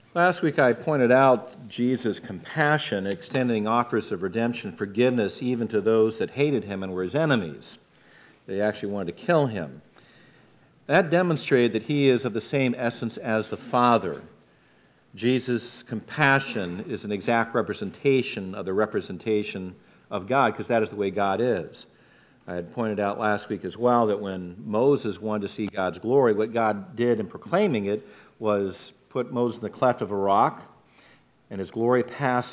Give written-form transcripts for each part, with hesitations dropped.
Last week I pointed out Jesus' compassion, extending offers of redemption, forgiveness even to those that hated him and were his enemies. They actually wanted to kill him. That demonstrated that he is of the same essence as the Father. Jesus' compassion is an exact representation of the representation of God, because that is the way God is. I had pointed out last week as well that when Moses wanted to see God's glory, what God did in proclaiming it was put Moses in the cleft of a rock, and his glory passed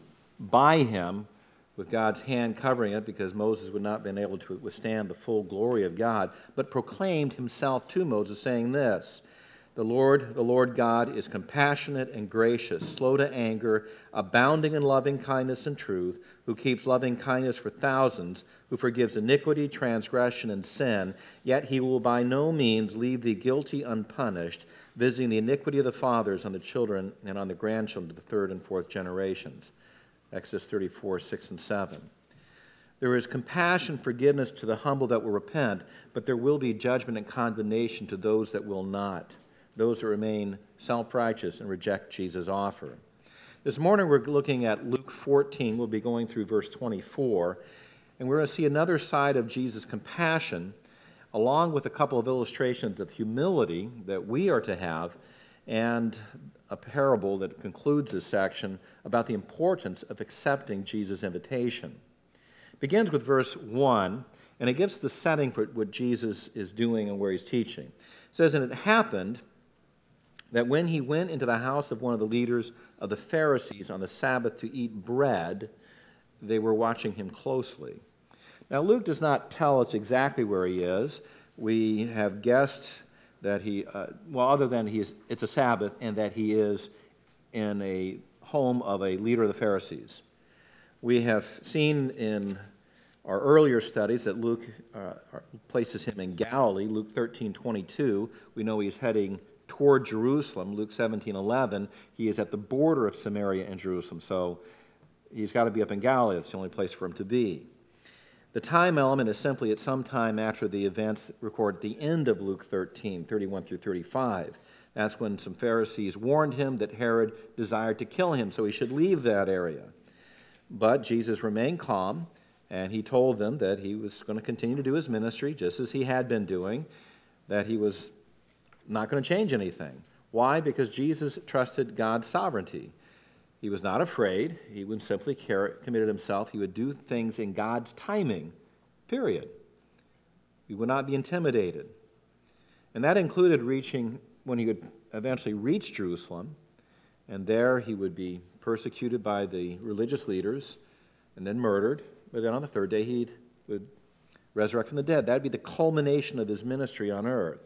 by him with God's hand covering it, because Moses would not have been able to withstand the full glory of God, but proclaimed himself to Moses, saying this: the Lord God is compassionate and gracious, slow to anger, abounding in loving kindness and truth, who keeps loving kindness for thousands, who forgives iniquity, transgression, and sin, yet he will by no means leave the guilty unpunished, visiting the iniquity of the fathers on the children and on the grandchildren to the third and fourth generations. Exodus 34, 6 and 7. There is compassion, forgiveness to the humble that will repent, but there will be judgment and condemnation to those that will not, those that remain self-righteous and reject Jesus' offer. This morning we're looking at Luke 14. We'll be going through verse 24, and we're going to see another side of Jesus' compassion, along with a couple of illustrations of humility that we are to have, and a parable that concludes this section about the importance of accepting Jesus' invitation. It begins with verse 1, and it gives the setting for what Jesus is doing and where he's teaching. It says, "And it happened that when he went into the house of one of the leaders of the Pharisees on the Sabbath to eat bread, they were watching him closely." Now, Luke does not tell us exactly where he is. We have guessed that other than it's a Sabbath, and that he is in a home of a leader of the Pharisees. We have seen in our earlier studies that Luke places him in Galilee. Luke 13:22, we know he's heading toward Jerusalem. Luke 17:11, he is at the border of Samaria and Jerusalem, so he's got to be up in Galilee. It's the only place for him to be. The time element is simply at some time after the events recorded at the end of Luke 13:31 through 35. That's when some Pharisees warned him that Herod desired to kill him, so he should leave that area. But Jesus remained calm, and he told them that he was going to continue to do his ministry just as he had been doing, that he was not going to change anything. Why? Because Jesus trusted God's sovereignty. He was not afraid. He would simply committed himself. He would do things in God's timing, period. He would not be intimidated. And that included when he would eventually reach Jerusalem, and there he would be persecuted by the religious leaders and then murdered. But then on the third day he would resurrect from the dead. That would be the culmination of his ministry on earth.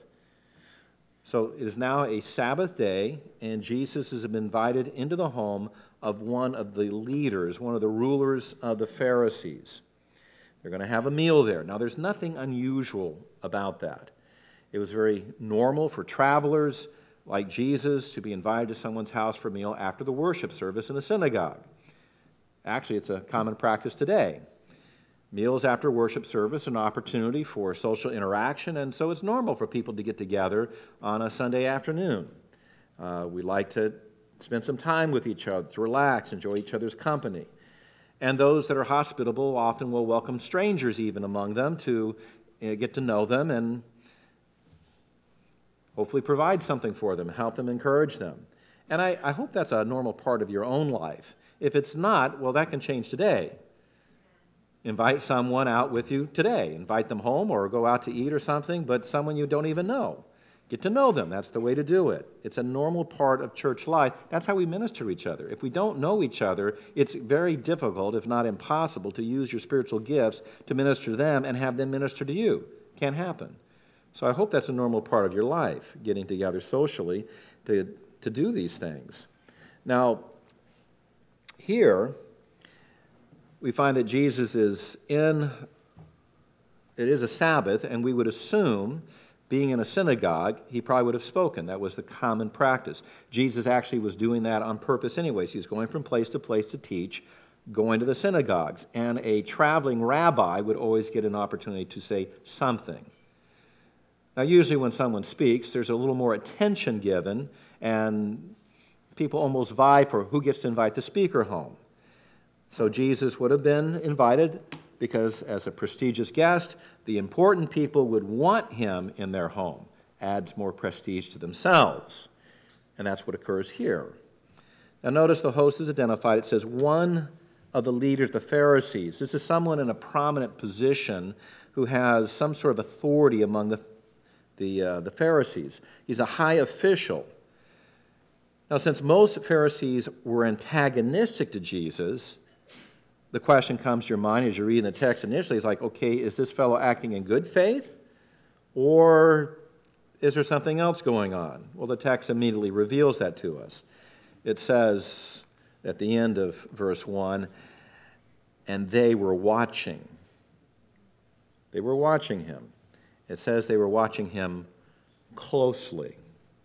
So it is now a Sabbath day, and Jesus has been invited into the home of one of the leaders, one of the rulers of the Pharisees. They're going to have a meal there. Now, there's nothing unusual about that. It was very normal for travelers like Jesus to be invited to someone's house for a meal after the worship service in the synagogue. Actually, it's a common practice today. Meals after worship service are an opportunity for social interaction, and so it's normal for people to get together on a Sunday afternoon. We like to spend some time with each other, to relax, enjoy each other's company. And those that are hospitable often will welcome strangers even among them to get to know them and hopefully provide something for them, help them, encourage them. And I hope that's a normal part of your own life. If it's not, well, that can change today. Invite someone out with you today. Invite them home or go out to eat or something, but someone you don't even know. Get to know them. That's the way to do it. It's a normal part of church life. That's how we minister to each other. If we don't know each other, it's very difficult, if not impossible, to use your spiritual gifts to minister to them and have them minister to you. Can't happen. So I hope that's a normal part of your life, getting together socially to do these things. Now, here we find that Jesus is it is a Sabbath, and we would assume, being in a synagogue, he probably would have spoken. That was the common practice. Jesus actually was doing that on purpose anyways. He was going from place to place to teach, going to the synagogues. And a traveling rabbi would always get an opportunity to say something. Now, usually when someone speaks, there's a little more attention given, and people almost vie for who gets to invite the speaker home. So Jesus would have been invited because, as a prestigious guest, the important people would want him in their home. Adds more prestige to themselves. And that's what occurs here. Now notice the host is identified. It says one of the leaders, the Pharisees. This is someone in a prominent position who has some sort of authority among the Pharisees. He's a high official. Now, since most Pharisees were antagonistic to Jesus, the question comes to your mind as you read in the text initially, is like, okay, is this fellow acting in good faith? Or is there something else going on? Well, the text immediately reveals that to us. It says at the end of verse 1, and they were watching. They were watching him. It says they were watching him closely.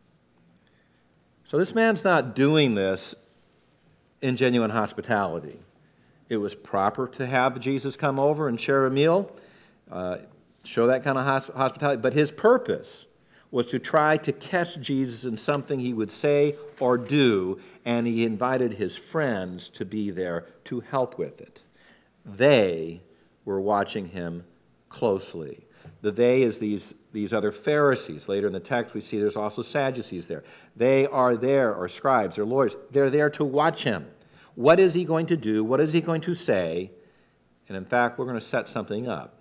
So this man's not doing this in genuine hospitality. It was proper to have Jesus come over and share a meal, show that kind of hospitality. But his purpose was to try to catch Jesus in something he would say or do, and he invited his friends to be there to help with it. They were watching him closely. The they is these other Pharisees. Later in the text we see there's also Sadducees there. They are there, or scribes, or lawyers. They're there to watch him. What is he going to do? What is he going to say? And in fact, we're going to set something up.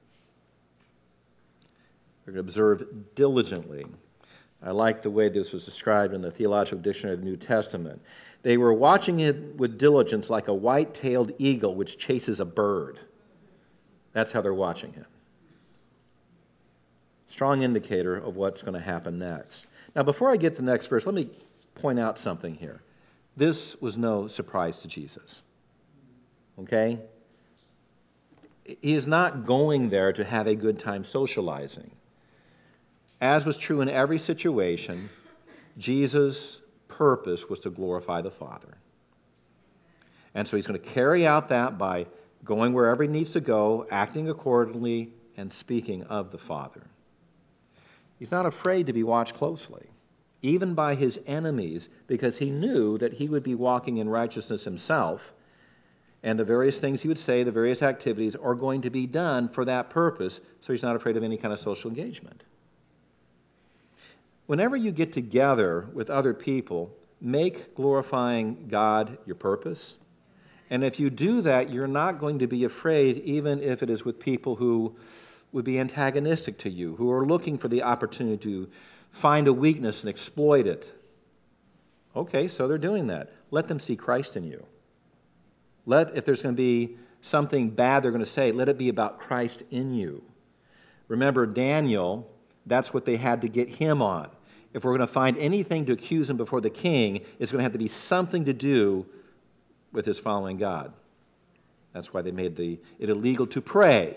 We're going to observe diligently. I like the way this was described in the Theological Dictionary of the New Testament. They were watching it with diligence like a white-tailed eagle which chases a bird. That's how they're watching him. Strong indicator of what's going to happen next. Now, before I get to the next verse, let me point out something here. This was no surprise to Jesus. Okay? He is not going there to have a good time socializing. As was true in every situation, Jesus' purpose was to glorify the Father. And so he's going to carry out that by going wherever he needs to go, acting accordingly, and speaking of the Father. He's not afraid to be watched closely, even by his enemies, because he knew that he would be walking in righteousness himself, and the various things he would say, the various activities, are going to be done for that purpose, so he's not afraid of any kind of social engagement. Whenever you get together with other people, make glorifying God your purpose. And if you do that, you're not going to be afraid, even if it is with people who would be antagonistic to you, who are looking for the opportunity to find a weakness and exploit it. Okay, so they're doing that. Let them see Christ in you. If there's going to be something bad they're going to say, let it be about Christ in you. Remember, Daniel, that's what they had to get him on. If we're going to find anything to accuse him before the king, it's going to have to be something to do with his following God. That's why they made it illegal to pray.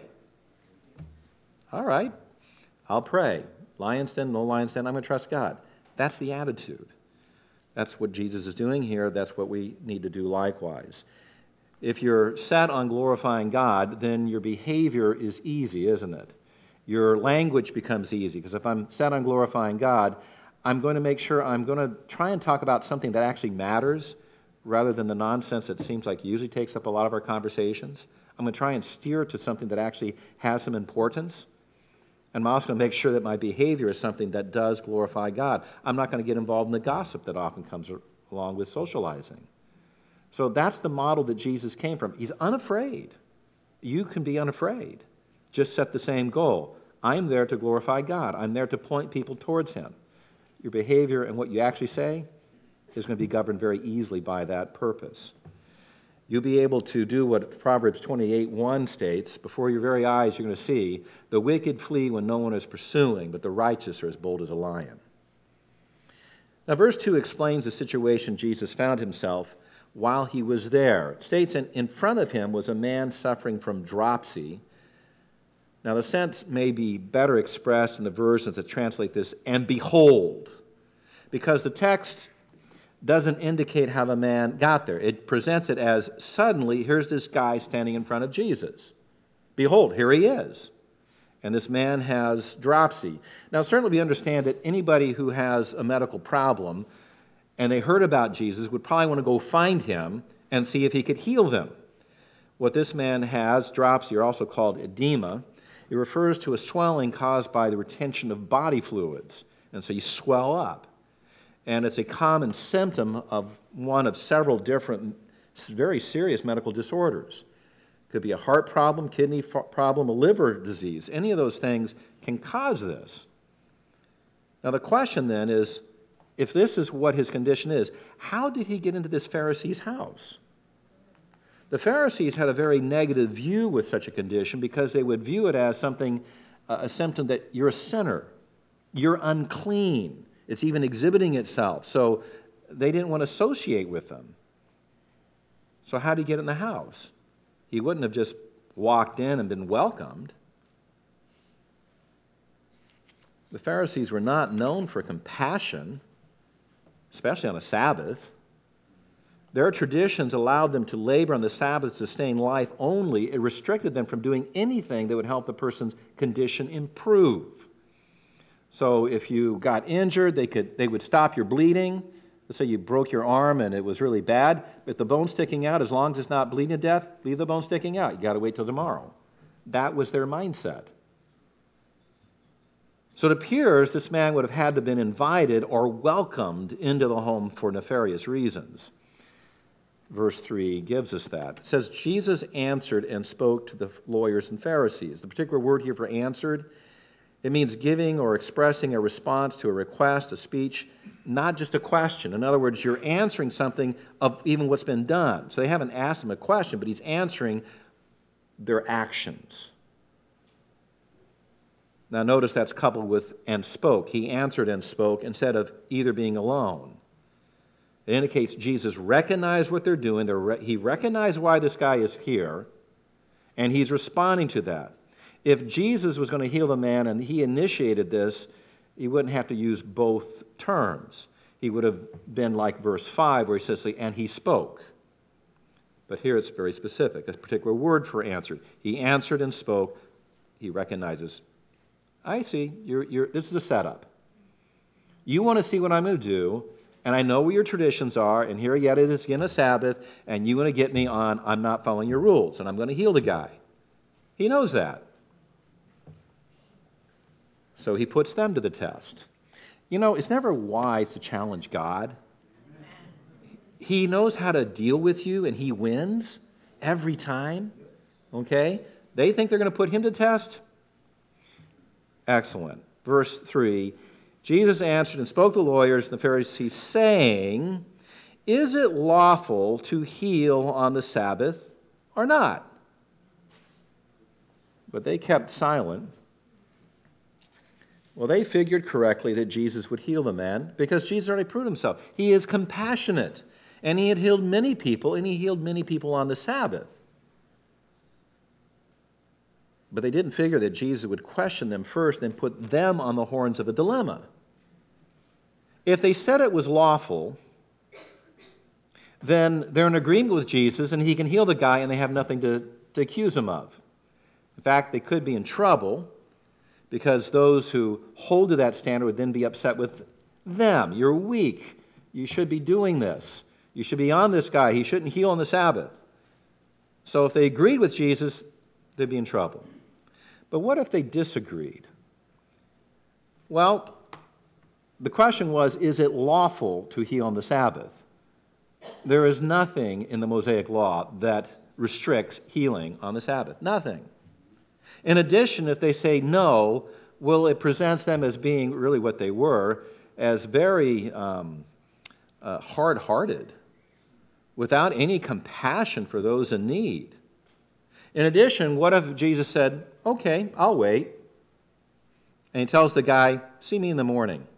All right, I'll pray. Lion's den, no lion's den, I'm going to trust God. That's the attitude. That's what Jesus is doing here. That's what we need to do likewise. If you're set on glorifying God, then your behavior is easy, isn't it? Your language becomes easy, because if I'm set on glorifying God, I'm going to make sure I'm going to try and talk about something that actually matters rather than the nonsense that seems like usually takes up a lot of our conversations. I'm going to try and steer to something that actually has some importance. And I'm also going to make sure that my behavior is something that does glorify God. I'm not going to get involved in the gossip that often comes along with socializing. So that's the model that Jesus came from. He's unafraid. You can be unafraid. Just set the same goal. I'm there to glorify God. I'm there to point people towards Him. Your behavior and what you actually say is going to be governed very easily by that purpose. You'll be able to do what Proverbs 28:1 states. Before your very eyes, you're going to see, the wicked flee when no one is pursuing, but the righteous are as bold as a lion. Now, verse 2 explains the situation Jesus found himself while he was there. It states, in front of him was a man suffering from dropsy. Now, the sense may be better expressed in the versions that translate this, and behold, because the text doesn't indicate how the man got there. It presents it as, suddenly, here's this guy standing in front of Jesus. Behold, here he is. And this man has dropsy. Now, certainly we understand that anybody who has a medical problem, and they heard about Jesus, would probably want to go find him and see if he could heal them. What this man has, dropsy, are also called edema. It refers to a swelling caused by the retention of body fluids, and so you swell up. And it's a common symptom of one of several different, very serious medical disorders. It could be a heart problem, kidney problem, a liver disease. Any of those things can cause this. Now the question then is, if this is what his condition is, how did he get into this Pharisee's house? The Pharisees had a very negative view with such a condition because they would view it as something, a symptom that you're a sinner, you're unclean. It's even exhibiting itself. So they didn't want to associate with them. So how did he get in the house? He wouldn't have just walked in and been welcomed. The Pharisees were not known for compassion, especially on a Sabbath. Their traditions allowed them to labor on the Sabbath to sustain life only. It restricted them from doing anything that would help the person's condition improve. So if you got injured, they would stop your bleeding. Let's say you broke your arm and it was really bad. If the bone's sticking out, as long as it's not bleeding to death, leave the bone sticking out. You got to wait till tomorrow. That was their mindset. So it appears this man would have had to have been invited or welcomed into the home for nefarious reasons. Verse 3 gives us that. It says, Jesus answered and spoke to the lawyers and Pharisees. The particular word here for answered, it means giving or expressing a response to a request, a speech, not just a question. In other words, you're answering something of even what's been done. So they haven't asked him a question, but he's answering their actions. Now notice that's coupled with and spoke. He answered and spoke instead of either being alone. It indicates Jesus recognized what they're doing. He recognized why this guy is here, and he's responding to that. If Jesus was going to heal the man and he initiated this, he wouldn't have to use both terms. He would have been like verse 5 where he says, and he spoke. But here it's very specific, a particular word for answered. He answered and spoke. He recognizes, I see, this is a setup. You want to see what I'm going to do, and I know what your traditions are, and here yet it is again a Sabbath, and you want to get me on, I'm not following your rules, and I'm going to heal the guy. He knows that. So he puts them to the test. You know, it's never wise to challenge God. He knows how to deal with you, and he wins every time. Okay? They think they're going to put him to test. Excellent. Verse 3, Jesus answered and spoke to the lawyers and the Pharisees, saying, is it lawful to heal on the Sabbath or not? But they kept silent. Well, they figured correctly that Jesus would heal the man because Jesus already proved himself. He is compassionate, and he had healed many people, and he healed many people on the Sabbath. But they didn't figure that Jesus would question them first and put them on the horns of a dilemma. If they said it was lawful, then they're in agreement with Jesus and he can heal the guy and they have nothing to accuse him of. In fact, they could be in trouble because those who hold to that standard would then be upset with them. You're weak. You should be doing this. You should be on this guy. He shouldn't heal on the Sabbath. So if they agreed with Jesus, they'd be in trouble. But what if they disagreed? Well, the question was, is it lawful to heal on the Sabbath? There is nothing in the Mosaic Law that restricts healing on the Sabbath. Nothing. In addition, if they say no, well, it presents them as being really what they were, as very hard-hearted, without any compassion for those in need. In addition, what if Jesus said, okay, I'll wait, and he tells the guy, see me in the morning.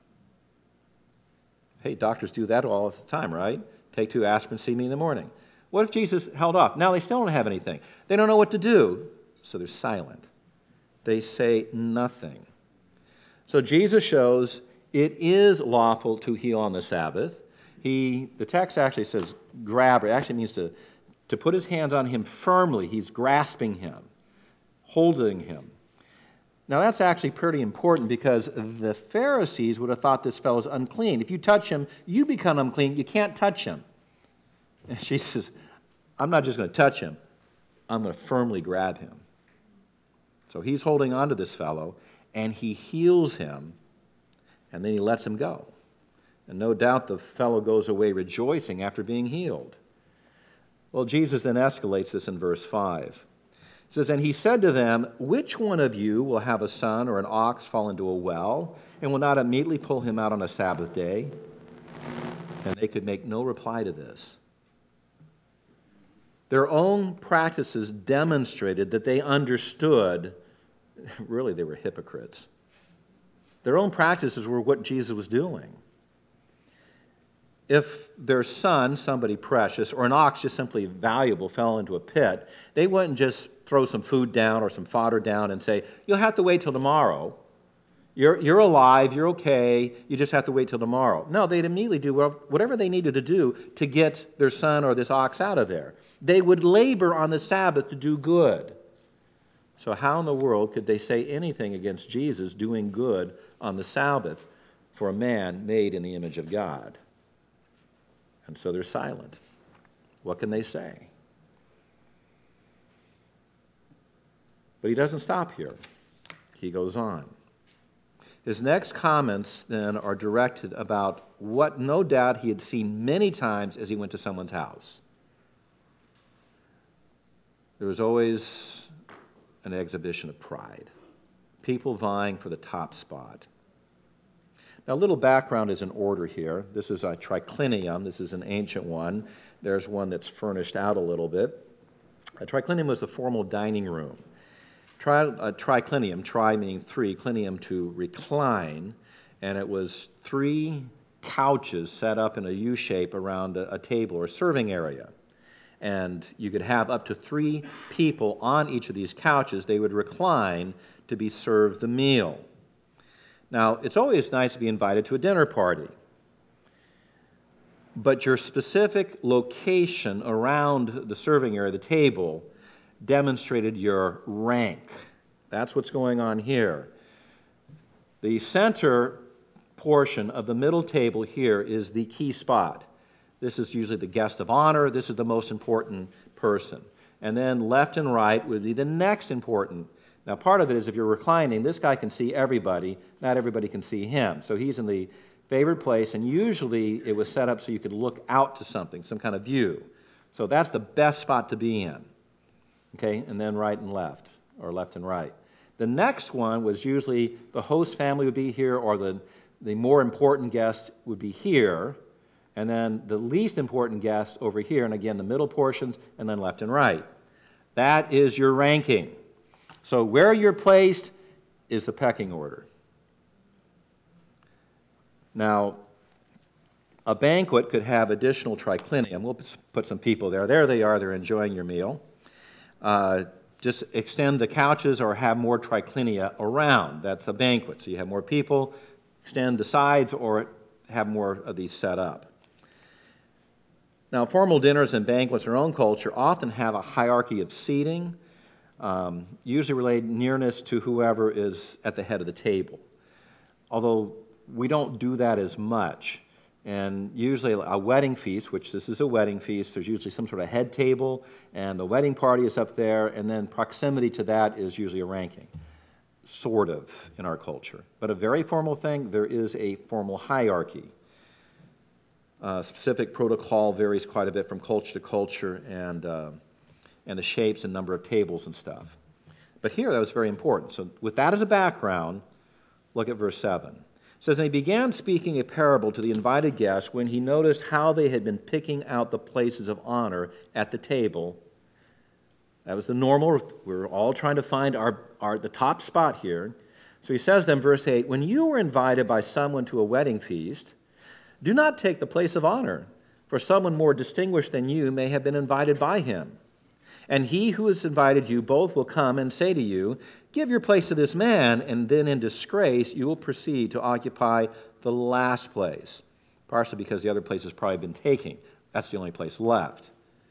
Hey, doctors do that all the time, right? Take 2 aspirin, see me in the morning. What if Jesus held off? Now they still don't have anything. They don't know what to do, so they're silent. They say nothing. So Jesus shows it is lawful to heal on the Sabbath. The text actually says grab. It actually means to put his hands on him firmly. He's grasping him, holding him. Now, that's actually pretty important because the Pharisees would have thought this fellow's unclean. If you touch him, you become unclean. You can't touch him. And she says, I'm not just going to touch him. I'm going to firmly grab him. So he's holding on to this fellow, and he heals him, and then he lets him go. And no doubt the fellow goes away rejoicing after being healed. Well, Jesus then escalates this in verse 5. It says, and he said to them, which one of you will have a son or an ox fall into a well, and will not immediately pull him out on a Sabbath day? And they could make no reply to this. Their own practices demonstrated that they understood, really they were hypocrites. Their own practices were what Jesus was doing. If their son, somebody precious, or an ox just simply valuable, fell into a pit, they wouldn't just throw some food down or some fodder down and say, you'll have to wait till tomorrow. You're alive, you're okay, you just have to wait till tomorrow. No, they'd immediately do whatever they needed to do to get their son or this ox out of there. They would labor on the Sabbath to do good. So how in the world could they say anything against Jesus doing good on the Sabbath for a man made in the image of God? And so they're silent. What can they say? But he doesn't stop here. He goes on. His next comments then are directed about what no doubt he had seen many times as he went to someone's house. There was always an exhibition of pride. People vying for the top spot. Now, a little background is in order here. This is a triclinium. This is an ancient one. There's one that's furnished out a little bit. A triclinium was the formal dining room. Triclinium, tri meaning three, clinium to recline, and it was three couches set up in a U shape around a table or serving area. And you could have up to 3 people on each of these couches. They would recline to be served the meal. Now, it's always nice to be invited to a dinner party, but your specific location around the serving area, the table, demonstrated your rank. That's what's going on here. The center portion of the middle table here is the key spot. This is usually the guest of honor. This is the most important person. And then left and right would be the next important. Now, part of it is if you're reclining, this guy can see everybody. Not everybody can see him. So he's in the favored place, and usually it was set up so you could look out to something, some kind of view. So that's the best spot to be in. Okay, and then right and left, or left and right. The next one was usually the host family would be here, or the more important guest would be here, and then the least important guest over here, and again the middle portions, and then left and right. That is your ranking. So where you're placed is the pecking order. Now, a banquet could have additional triclinium. We'll put some people there. There they are. They're enjoying your meal. Just extend the couches or have more triclinia around. That's a banquet. So you have more people, extend the sides, or have more of these set up. Now, formal dinners and banquets in our own culture often have a hierarchy of seating, usually related nearness to whoever is at the head of the table. Although we don't do that as much. And usually a wedding feast, which this is a wedding feast, there's usually some sort of head table, and the wedding party is up there, and then proximity to that is usually a ranking, sort of, in our culture. But a very formal thing, there is a formal hierarchy. Specific protocol varies quite a bit from culture to culture, and the shapes and number of tables and stuff. But here, that was very important. So with that as a background, look at verse 7. It says, and he began speaking a parable to the invited guests when he noticed how they had been picking out the places of honor at the table. That was the normal. We're all trying to find the top spot here. So he says then, verse 8, when you were invited by someone to a wedding feast, do not take the place of honor, for someone more distinguished than you may have been invited by him. And he who has invited you both will come and say to you, give your place to this man, and then in disgrace you will proceed to occupy the last place. Partially because the other place has probably been taken. That's the only place left.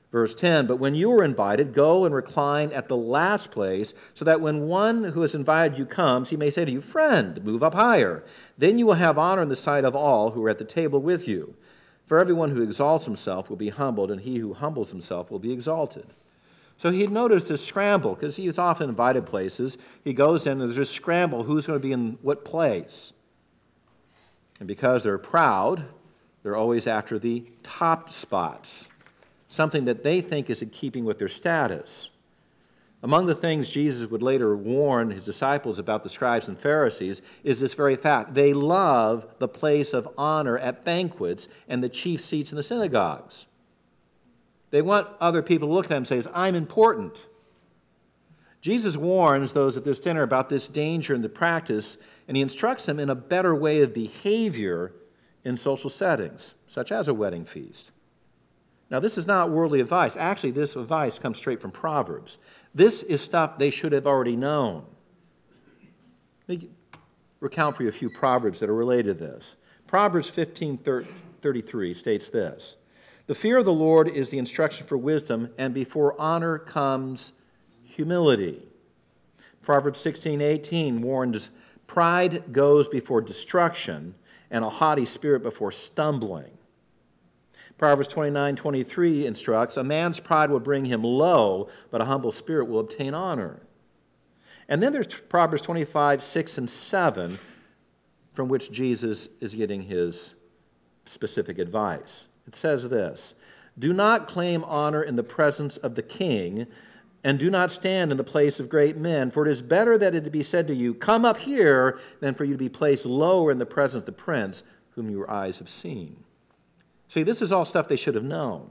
Verse 10, but when you are invited, go and recline at the last place, so that when one who has invited you comes, he may say to you, Friend, move up higher. Then you will have honor in the sight of all who are at the table with you. For everyone who exalts himself will be humbled, and he who humbles himself will be exalted. So he noticed this scramble, because he was often invited places. He goes in, and there's this scramble, who's going to be in what place? And because they're proud, they're always after the top spots, something that they think is in keeping with their status. Among the things Jesus would later warn his disciples about the scribes and Pharisees is this very fact. They love the place of honor at banquets and the chief seats in the synagogues. They want other people to look at them and say, I'm important. Jesus warns those at this dinner about this danger in the practice, and he instructs them in a better way of behavior in social settings, such as a wedding feast. Now, this is not worldly advice. Actually, this advice comes straight from Proverbs. This is stuff they should have already known. Let me recount for you a few Proverbs that are related to this. Proverbs 15:33 states this, the fear of the Lord is the instruction for wisdom, and before honor comes humility. Proverbs 16:18 warns, pride goes before destruction, and a haughty spirit before stumbling. Proverbs 29:23 instructs, a man's pride will bring him low, but a humble spirit will obtain honor. And then there's Proverbs 25:6 and 7, from which Jesus is getting his specific advice. It says this, do not claim honor in the presence of the king, and do not stand in the place of great men, for it is better that it be said to you, come up here, than for you to be placed lower in the presence of the prince whom your eyes have seen. See, this is all stuff they should have known.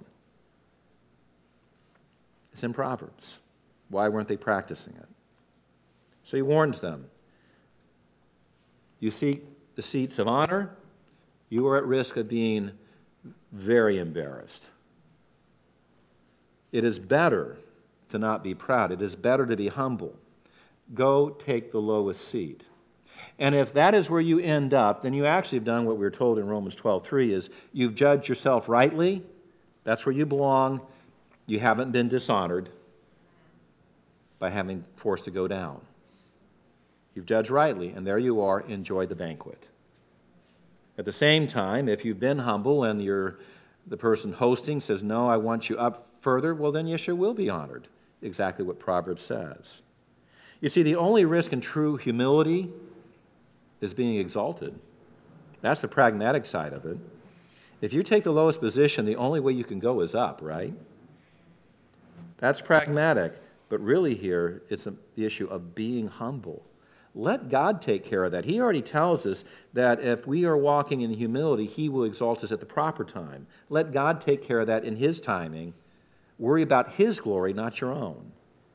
It's in Proverbs. Why weren't they practicing it? So he warns them. You seek the seats of honor, you are at risk of being very embarrassed. It is better to not be proud. It is better to be humble. Go take the lowest seat. And if that is where you end up, then you actually have done what we were told in Romans 12:3 is you've judged yourself rightly. That's where you belong. You haven't been dishonored by having forced to go down. You've judged rightly, and there you are. Enjoy the banquet. At the same time, if you've been humble and the person hosting says, no, I want you up further, well, then you sure will be honored. Exactly what Proverbs says. You see, the only risk in true humility is being exalted. That's the pragmatic side of it. If you take the lowest position, the only way you can go is up, right? That's pragmatic. But really here, it's the issue of being humble. Let God take care of that. He already tells us that if we are walking in humility, He will exalt us at the proper time. Let God take care of that in His timing. Worry about His glory, not your own.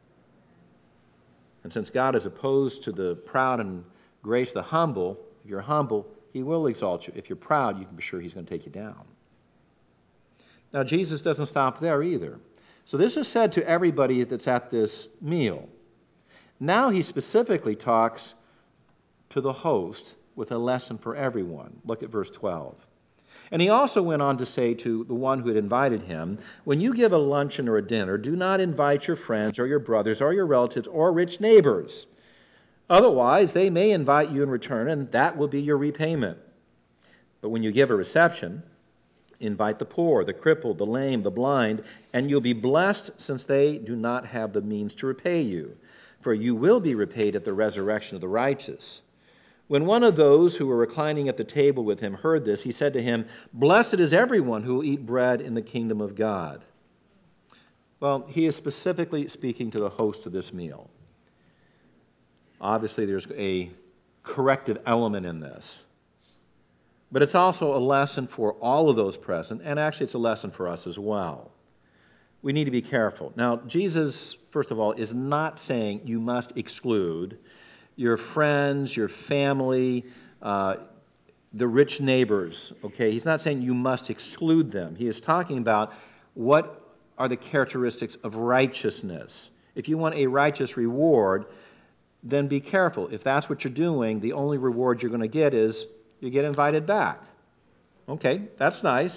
And since God is opposed to the proud and grace the humble, if you're humble, He will exalt you. If you're proud, you can be sure He's going to take you down. Now, Jesus doesn't stop there either. So this is said to everybody that's at this meal. Now he specifically talks to the host with a lesson for everyone. Look at verse 12. And he also went on to say to the one who had invited him, when you give a luncheon or a dinner, do not invite your friends or your brothers or your relatives or rich neighbors. Otherwise, they may invite you in return, and that will be your repayment. But when you give a reception, invite the poor, the crippled, the lame, the blind, and you'll be blessed since they do not have the means to repay you. For you will be repaid at the resurrection of the righteous. When one of those who were reclining at the table with him heard this, he said to him, blessed is everyone who will eat bread in the kingdom of God. Well, he is specifically speaking to the host of this meal. Obviously, there's a corrective element in this. But it's also a lesson for all of those present, and actually it's a lesson for us as well. We need to be careful. Now, Jesus, first of all, is not saying you must exclude your friends, your family, the rich neighbors, okay? He's not saying you must exclude them. He is talking about what are the characteristics of righteousness. If you want a righteous reward, then be careful. If that's what you're doing, the only reward you're going to get is you get invited back. Okay, that's nice.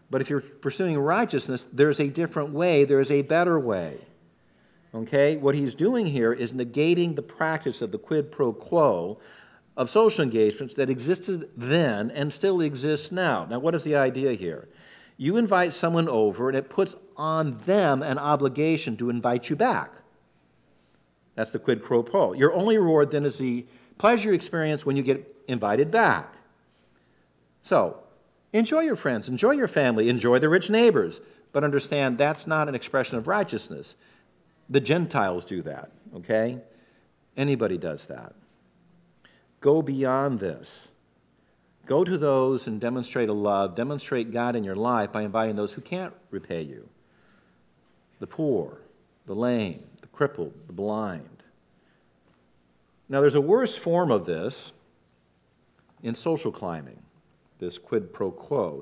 But if you're pursuing righteousness, there's a different way, there's a better way. Okay? What he's doing here is negating the practice of the quid pro quo of social engagements that existed then and still exists now. Now, what is the idea here? You invite someone over, and it puts on them an obligation to invite you back. That's the quid pro quo. Your only reward then is the pleasure experience when you get invited back. So, enjoy your friends, enjoy your family, enjoy the rich neighbors, but understand that's not an expression of righteousness. The Gentiles do that, okay? Anybody does that. Go beyond this. Go to those and demonstrate a love, demonstrate God in your life by inviting those who can't repay you. The poor, the lame, the crippled, the blind. Now, there's a worse form of this in social climbing, this quid pro quo.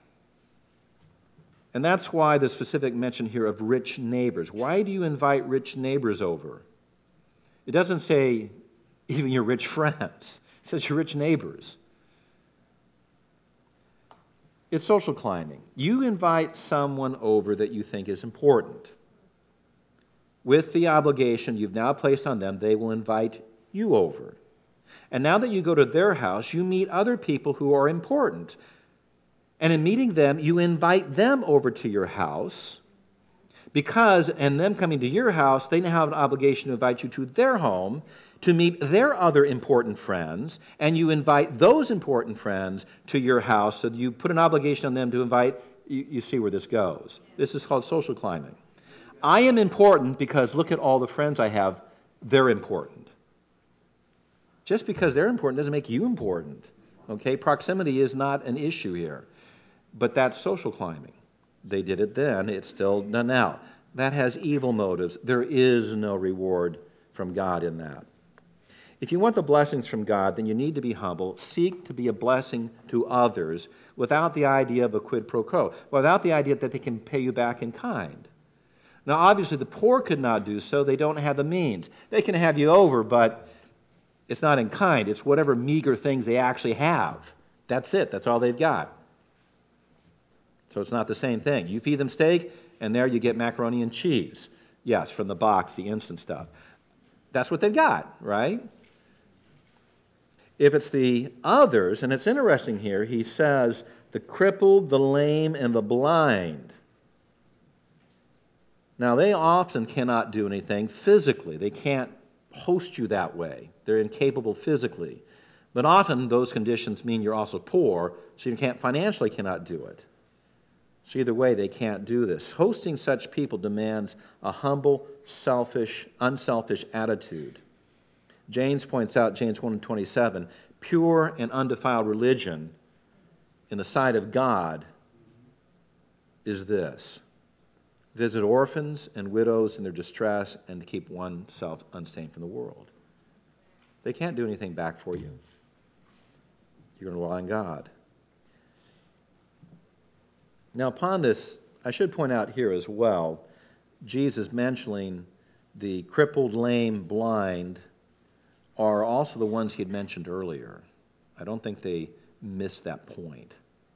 And that's why the specific mention here of rich neighbors. Why do you invite rich neighbors over? It doesn't say even your rich friends. It says your rich neighbors. It's social climbing. You invite someone over that you think is important. With the obligation you've now placed on them, they will invite you over. And now that you go to their house, you meet other people who are important. And in meeting them, you invite them over to your house because, and them coming to your house, they now have an obligation to invite you to their home to meet their other important friends, and you invite those important friends to your house, so you put an obligation on them to invite, you see where this goes. This is called social climbing. I am important because look at all the friends I have, they're important. Just because they're important doesn't make you important. Okay, proximity is not an issue here. But that's social climbing. They did it then, it's still done now. That has evil motives. There is no reward from God in that. If you want the blessings from God, then you need to be humble. Seek to be a blessing to others without the idea of a quid pro quo, without the idea that they can pay you back in kind. Now, obviously, the poor could not do so. They don't have the means. They can have you over, but it's not in kind. It's whatever meager things they actually have. That's it. That's all they've got. So it's not the same thing. You feed them steak, and there you get macaroni and cheese. Yes, from the box, the instant stuff. That's what they've got, right? If it's the others, and it's interesting here, he says, the crippled, the lame, and the blind. Now, they often cannot do anything physically. They can't host you that way. They're incapable physically. But often those conditions mean you're also poor, so you financially cannot do it. So either way, they can't do this. Hosting such people demands a humble, unselfish attitude. James points out, James 1:27, pure and undefiled religion in the sight of God is this: visit orphans and widows in their distress and to keep oneself unstained from the world. They can't do anything back for you. You're going to rely on God. Now, upon this, I should point out here as well, Jesus mentioning the crippled, lame, blind are also the ones he had mentioned earlier. I don't think they missed that point.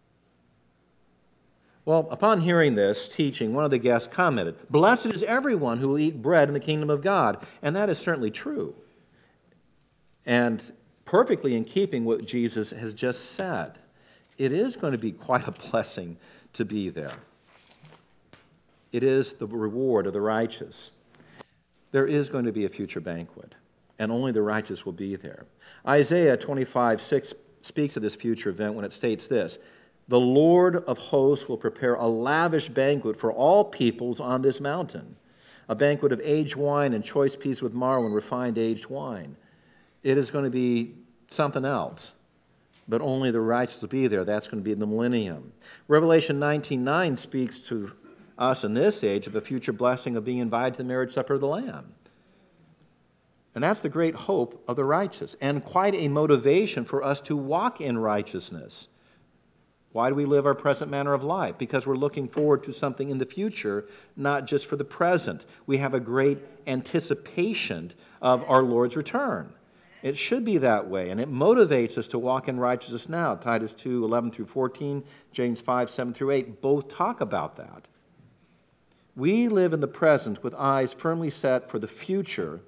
Well, upon hearing this teaching, one of the guests commented, "Blessed is everyone who will eat bread in the kingdom of God." And that is certainly true. And perfectly in keeping what Jesus has just said. It is going to be quite a blessing to be there. It is the reward of the righteous. There is going to be a future banquet, and only the righteous will be there. Isaiah 25:6 speaks of this future event when it states this: "The Lord of hosts will prepare a lavish banquet for all peoples on this mountain, a banquet of aged wine and choice peace with marrow and refined aged wine." It is going to be something else. But only the righteous will be there. That's going to be the millennium. Revelation 19:9 speaks to us in this age of a future blessing of being invited to the marriage supper of the Lamb. And that's the great hope of the righteous, and quite a motivation for us to walk in righteousness. Why do we live our present manner of life? Because we're looking forward to something in the future, not just for the present. We have a great anticipation of our Lord's return. It should be that way, and it motivates us to walk in righteousness now. Titus 2:11 through 14, James 5:7 through 8, both talk about that. We live in the present with eyes firmly set for the future,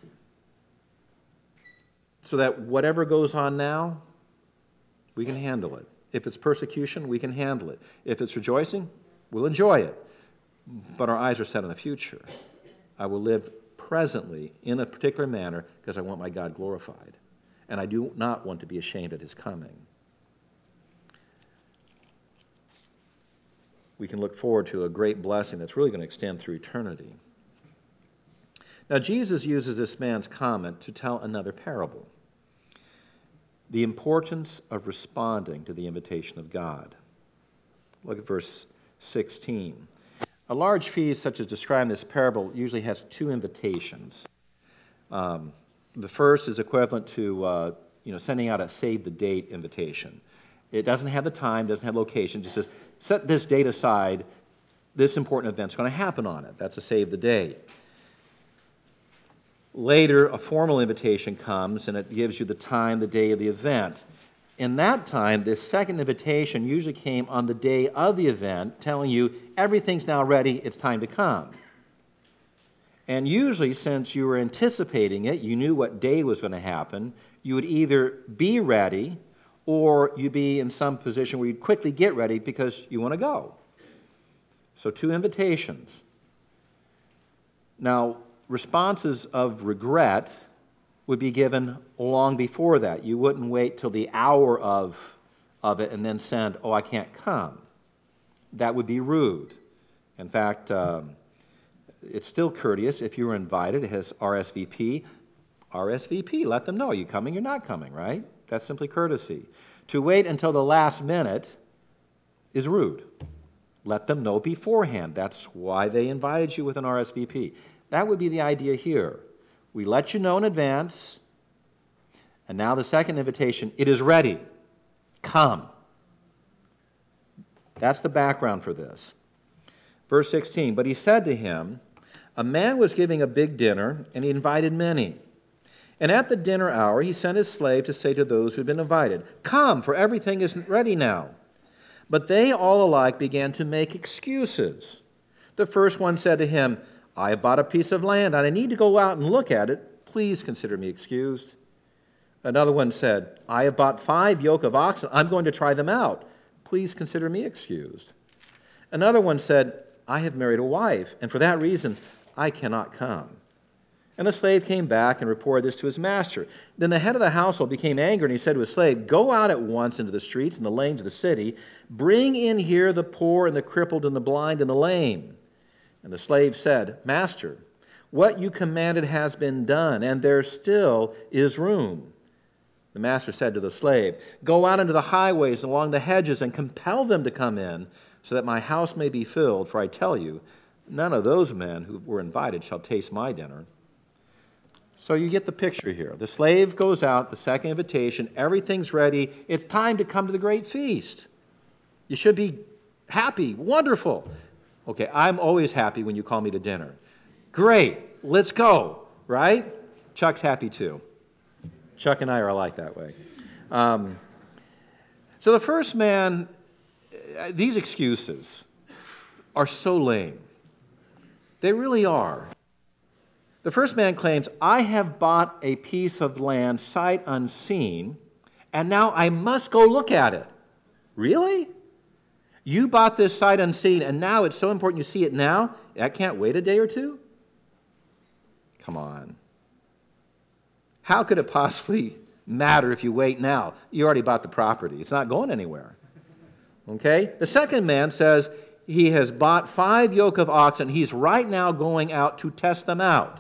so that whatever goes on now, we can handle it. If it's persecution, we can handle it. If it's rejoicing, we'll enjoy it. But our eyes are set on the future. I will live presently in a particular manner because I want my God glorified. And I do not want to be ashamed at his coming. We can look forward to a great blessing that's really going to extend through eternity. Now, Jesus uses this man's comment to tell another parable. The importance of responding to the invitation of God. Look at verse 16. A large feast such as described in this parable usually has two invitations. The first is equivalent to sending out a save-the-date invitation. It doesn't have the time, doesn't have location, just says, set this date aside, this important event's going to happen on it. That's a save-the-date. Later, a formal invitation comes, and it gives you the time, the day of the event. In that time, this second invitation usually came on the day of the event, telling you everything's now ready, it's time to come. And usually, since you were anticipating it, you knew what day was going to happen, you would either be ready or you'd be in some position where you'd quickly get ready because you want to go. So 2 invitations. Now, responses of regret would be given long before that. You wouldn't wait till the hour of it and then send, I can't come. That would be rude. In fact, it's still courteous if you were invited. It has RSVP. RSVP, let them know. Are you coming? You're not coming, right? That's simply courtesy. To wait until the last minute is rude. Let them know beforehand. That's why they invited you with an RSVP. That would be the idea here. We let you know in advance, and now the second invitation, it is ready. Come. That's the background for this. Verse 16, but he said to him, a man was giving a big dinner, and he invited many. And at the dinner hour, he sent his slave to say to those who had been invited, come, for everything is ready now. But they all alike began to make excuses. The first one said to him, I have bought a piece of land, and I need to go out and look at it. Please consider me excused. Another one said, I have bought 5 yoke of oxen. I'm going to try them out. Please consider me excused. Another one said, I have married a wife, and for that reason I cannot come. And the slave came back and reported this to his master. Then the head of the household became angry, and he said to his slave, go out at once into the streets and the lanes of the city. Bring in here the poor and the crippled and the blind and the lame. And the slave said, Master, what you commanded has been done, and there still is room. The master said to the slave, go out into the highways and along the hedges and compel them to come in, so that my house may be filled. For I tell you, none of those men who were invited shall taste my dinner. So you get the picture here. The slave goes out, the second invitation, everything's ready. It's time to come to the great feast. You should be happy, wonderful. Okay, I'm always happy when you call me to dinner. Great, let's go, right? Chuck's happy too. Chuck and I are alike that way. So the first man, these excuses are so lame. They really are. The first man claims, I have bought a piece of land sight unseen, and now I must go look at it. Really? You bought this sight unseen, and now it's so important you see it now? I can't wait a day or two? Come on. How could it possibly matter if you wait now? You already bought the property. It's not going anywhere. Okay? The second man says he has bought 5 yoke of oxen. He's right now going out to test them out.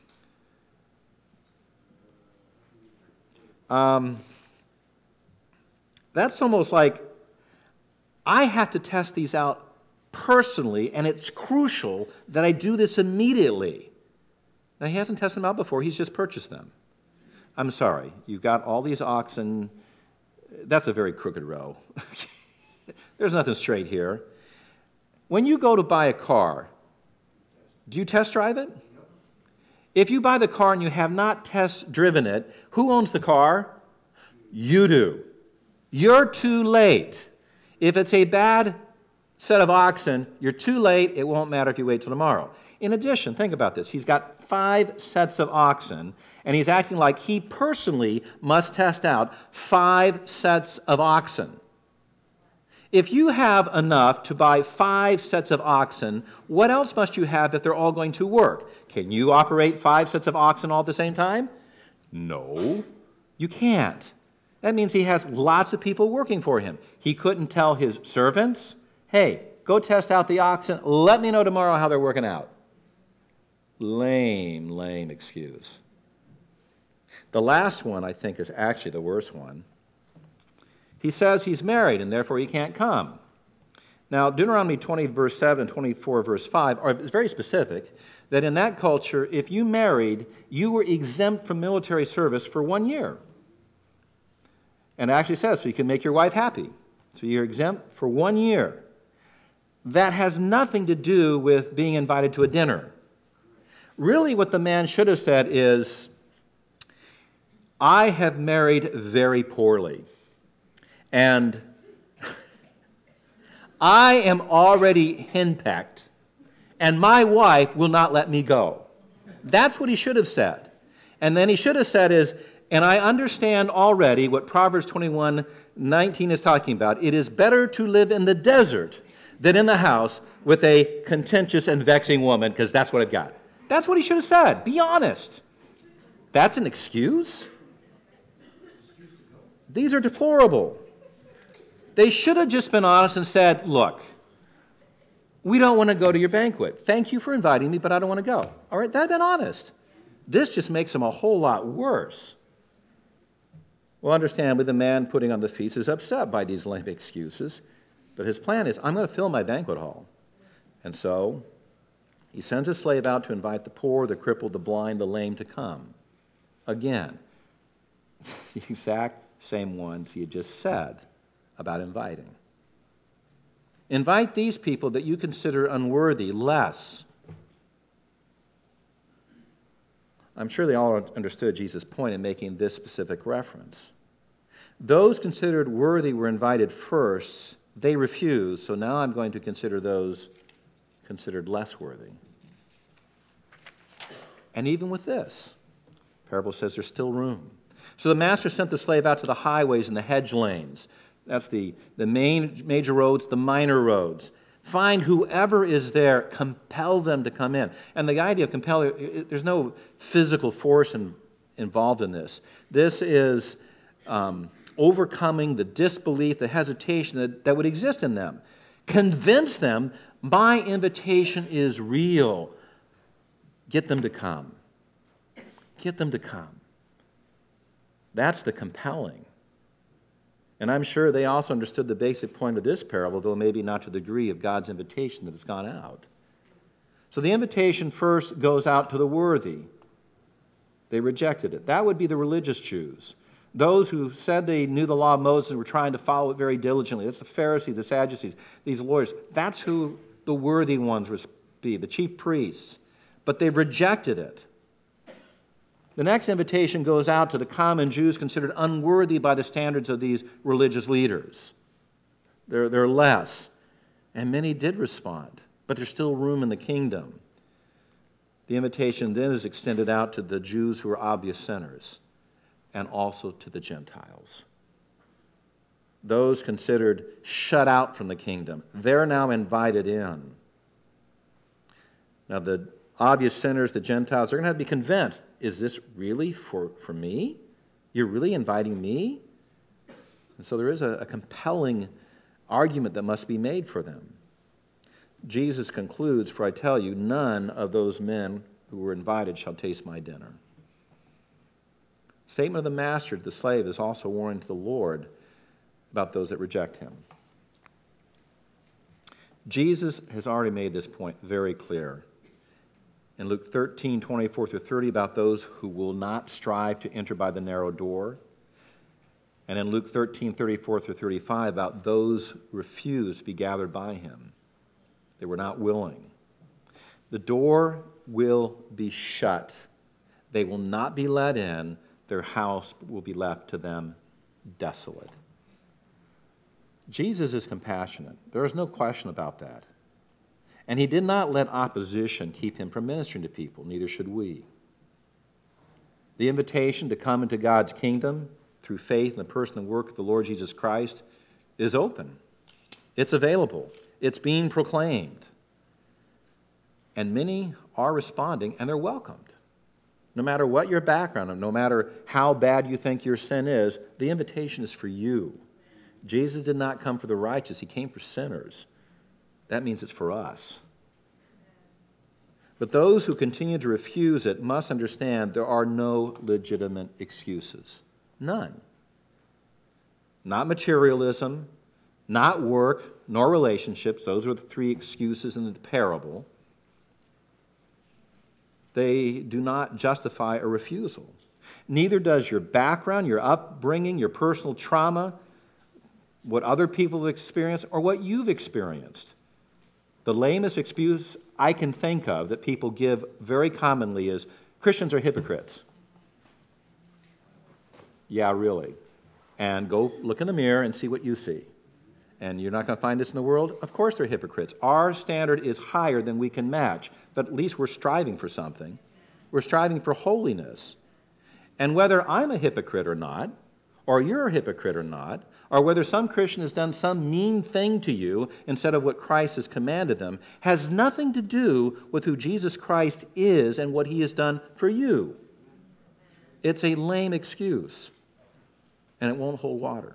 That's almost like, I have to test these out personally, and it's crucial that I do this immediately. Now, he hasn't tested them out before. He's just purchased them. I'm sorry. You've got all these oxen. That's a very crooked row. There's nothing straight here. When you go to buy a car, do you test drive it? If you buy the car and you have not test driven it, who owns the car? You do. You're too late. If it's a bad set of oxen, you're too late. It won't matter if you wait till tomorrow. In addition, think about this. He's got 5 sets of oxen, and he's acting like he personally must test out 5 sets of oxen. If you have enough to buy 5 sets of oxen, what else must you have if they're all going to work? Can you operate 5 sets of oxen all at the same time? No, you can't. That means he has lots of people working for him. He couldn't tell his servants, hey, go test out the oxen. Let me know tomorrow how they're working out. Lame excuse. The last one, I think, is actually the worst one. He says he's married and therefore he can't come. Now, Deuteronomy 20, verse 7 and 24, verse 5 is very specific that in that culture, if you married, you were exempt from military service for 1 year. And it actually says, so you can make your wife happy. So you're exempt for 1 year. That has nothing to do with being invited to a dinner. Really, what the man should have said is, I have married very poorly. And I am already henpecked, and my wife will not let me go. That's what he should have said. And then he should have said is, and I understand already what Proverbs 21:19 is talking about. It is better to live in the desert than in the house with a contentious and vexing woman, because that's what I've got. That's what he should have said. Be honest. That's an excuse? These are deplorable. They should have just been honest and said, look, we don't want to go to your banquet. Thank you for inviting me, but I don't want to go. All right, that had been honest. This just makes them a whole lot worse. Well, understandably, the man putting on the feast is upset by these lame excuses, but his plan is, I'm going to fill my banquet hall. And so he sends a slave out to invite the poor, the crippled, the blind, the lame to come. Again, the exact same ones he had just said about inviting. Invite these people that you consider unworthy less. I'm sure they all understood Jesus' point in making this specific reference. Those considered worthy were invited first. They refused, so now I'm going to consider those considered less worthy. And even with this, the parable says there's still room. So the master sent the slave out to the highways and the hedge lanes. That's the main major roads, the minor roads. Find whoever is there, compel them to come in. And the idea of compel, there's no physical force involved in this. This is overcoming the disbelief, the hesitation that would exist in them. Convince them my invitation is real. Get them to come. Get them to come. That's the compelling. And I'm sure they also understood the basic point of this parable, though maybe not to the degree of God's invitation that has gone out. So the invitation first goes out to the worthy. They rejected it. That would be the religious Jews. Those who said they knew the law of Moses and were trying to follow it very diligently. That's the Pharisees, the Sadducees, these lawyers. That's who the worthy ones would be, the chief priests. But they've rejected it. The next invitation goes out to the common Jews considered unworthy by the standards of these religious leaders. They're less. And many did respond, but there's still room in the kingdom. The invitation then is extended out to the Jews who are obvious sinners and also to the Gentiles. Those considered shut out from the kingdom, they're now invited in. Now the obvious sinners, the Gentiles, they're going to have to be convinced, is this really for me? You're really inviting me? And so there is a compelling argument that must be made for them. Jesus concludes, for I tell you, none of those men who were invited shall taste my dinner. Statement of the master to the slave is also warning to the Lord about those that reject him. Jesus has already made this point very clear. In Luke 13:24-30, about those who will not strive to enter by the narrow door. And in Luke 13:34-35, about those who refuse to be gathered by him. They were not willing. The door will be shut They will not be let in. Their house will be left to them desolate. Jesus is compassionate. There is no question about that. And he did not let opposition keep him from ministering to people. Neither should we. The invitation to come into God's kingdom through faith in the person and work of the Lord Jesus Christ is open. It's available. It's being proclaimed. And many are responding, and they're welcomed. No matter what your background, and no matter how bad you think your sin is, the invitation is for you. Jesus did not come for the righteous. He came for sinners. That means it's for us. But those who continue to refuse it must understand there are no legitimate excuses. None. Not materialism, not work, nor relationships. Those are the three excuses in the parable. They do not justify a refusal. Neither does your background, your upbringing, your personal trauma, what other people have experienced, or what you've experienced. The lamest excuse I can think of that people give very commonly is, Christians are hypocrites. Yeah, really. And go look in the mirror and see what you see. And you're not going to find this in the world? Of course they're hypocrites. Our standard is higher than we can match, but at least we're striving for something. We're striving for holiness. And whether I'm a hypocrite or not, or you're a hypocrite or not, or whether some Christian has done some mean thing to you instead of what Christ has commanded them, has nothing to do with who Jesus Christ is and what he has done for you. It's a lame excuse, and it won't hold water.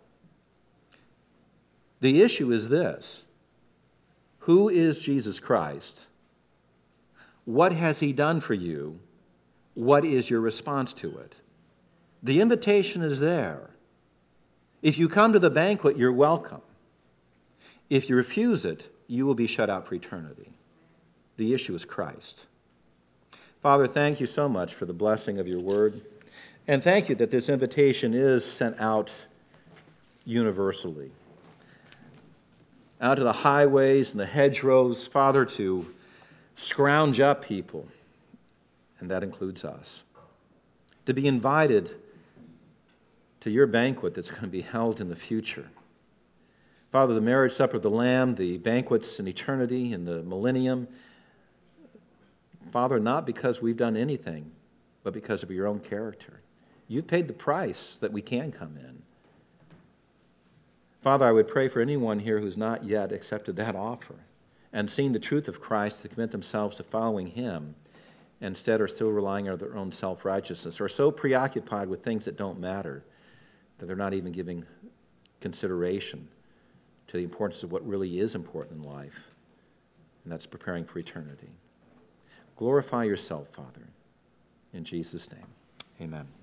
The issue is this: who is Jesus Christ? What has he done for you? What is your response to it? The invitation is there. If you come to the banquet, you're welcome. If you refuse it, you will be shut out for eternity. The issue is Christ. Father, thank you so much for the blessing of your word. And thank you that this invitation is sent out universally. Out to the highways and the hedgerows, Father, to scrounge up people. And that includes us. To be invited to your banquet that's going to be held in the future. Father, the marriage supper of the Lamb, the banquets in eternity, in the millennium. Father, not because we've done anything, but because of your own character. You've paid the price that we can come in. Father, I would pray for anyone here who's not yet accepted that offer and seen the truth of Christ to commit themselves to following him, and instead are still relying on their own self-righteousness, or so preoccupied with things that don't matter that they're not even giving consideration to the importance of what really is important in life, and that's preparing for eternity. Glorify yourself, Father. In Jesus' name, amen.